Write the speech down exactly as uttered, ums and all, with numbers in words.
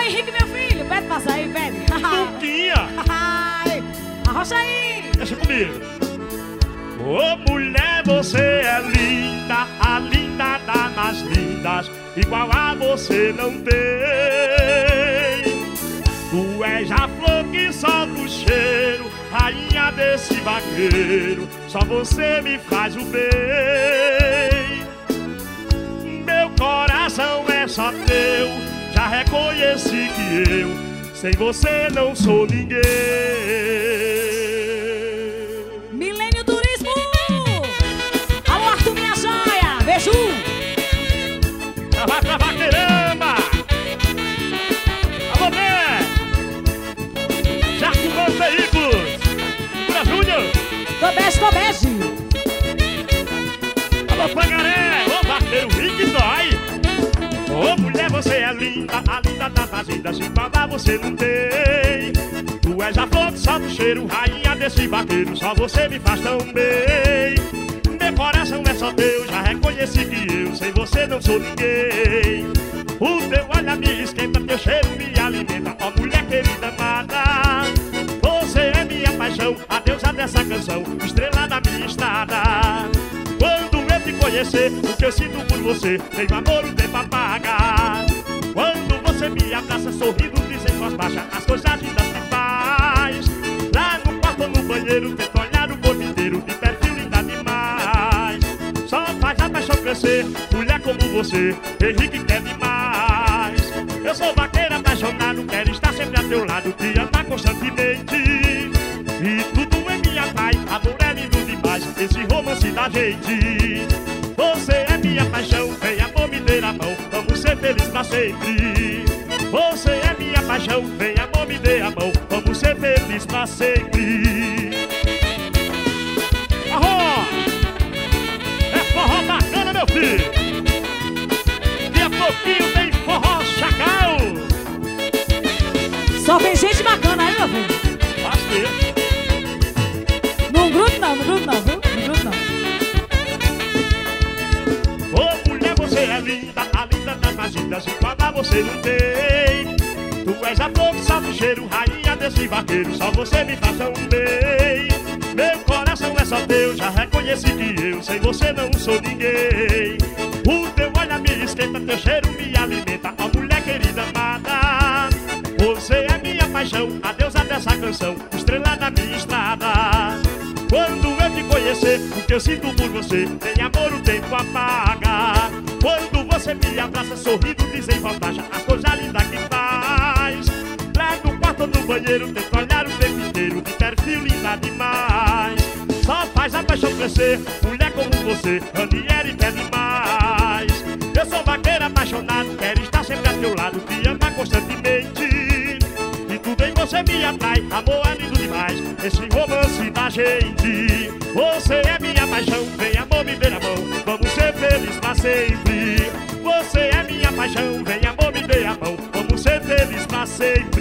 Henrique, meu filho, pede pra sair, pede. Tuquinha. Arrocha aí. Deixa comigo. Ô mulher, você é linda, a linda das mais lindas, igual a você não tem. Tu és a flor que solta o cheiro, rainha desse vaqueiro, só você me faz o bem. Meu coração é só teu, já reconheci que eu, sem você não sou ninguém. Milênio Turismo! Alô, Arthur, minha joia! Beijo! Vai pra vaqueirama! Alô, Bé! Jardim Bons Veículos! Pra Júnior! Tô beijo, tô beijo! Alô, Pangaré! Ô, vaqueiro rico e dói! Ô, mulher, você é linda, a linda da fazenda, se igualar você não tem. Tu és a flor que solta o cheiro, rainha desse vaqueiro, só você me faz tão bem. Meu coração é só teu, já reconheci que eu, sem você não sou ninguém. O teu olhar me esquenta, teu cheiro me alimenta, ó mulher querida amada. Você é minha paixão, a deusa dessa canção, estrela da minha estrada. Quando eu te conhecer, o que eu sinto por você, tem amor o tempo apaga. Quando você me abraça, sorrindo, diz em voz baixa as coisas lindas que faz. Lá no quarto ou no banheiro, tento olhar o corpo inteiro, de perfil linda demais. Só faz a paixão crescer, mulher como você, Henrique quer demais. Eu sou vaqueiro apaixonado, quero estar sempre a teu lado, te amar constantemente. E tudo é minha paz, amor é lindo demais, esse romance da gente. Você é minha paixão, vem amor me dê a mão, vamos ser felizes pra sempre. Você é minha paixão, vem amor me dê a mão, vamos ser felizes pra sempre. Arro! É forró bacana, meu filho. Daqui a pouquinho tem forró chacal. Só tem gente bacana aí, meu filho. Bastante. Não grupo não, não grupo não, viu? Não grupo não. Ô mulher, você é linda, a linda das mais lindas, igual a você não tem. Tu és a flor que solta o cheiro, rainha desse vaqueiro, só você me faz tão bem. Meu coração é só teu, já reconheci que eu, sem você não sou ninguém. O teu olhar me esquenta, teu cheiro me alimenta, ó mulher querida amada. Você é minha paixão, a deusa dessa canção, estrela da minha estrada. Quando eu te conhecer, o que eu sinto por você, tem amor o tempo apaga. Quando você me abraça, sorrindo, diz em voz baixa as coisas lindas que faz. Lá no quarto ou no banheiro, tento olhar o tempo inteiro, de perfil linda demais. Só faz a paixão crescer, mulher como você, Ranieri quer demais. Eu sou vaqueiro apaixonado, quero estar sempre a teu lado, te amar constantemente. E tudo em você me atrai, amor é lindo demais, esse romance da gente. Você é minha paixão, vem amor me dê a mão, vamos ser felizes pra sempre. Você é minha paixão, vem amor me dê a mão, vamos ser felizes pra sempre.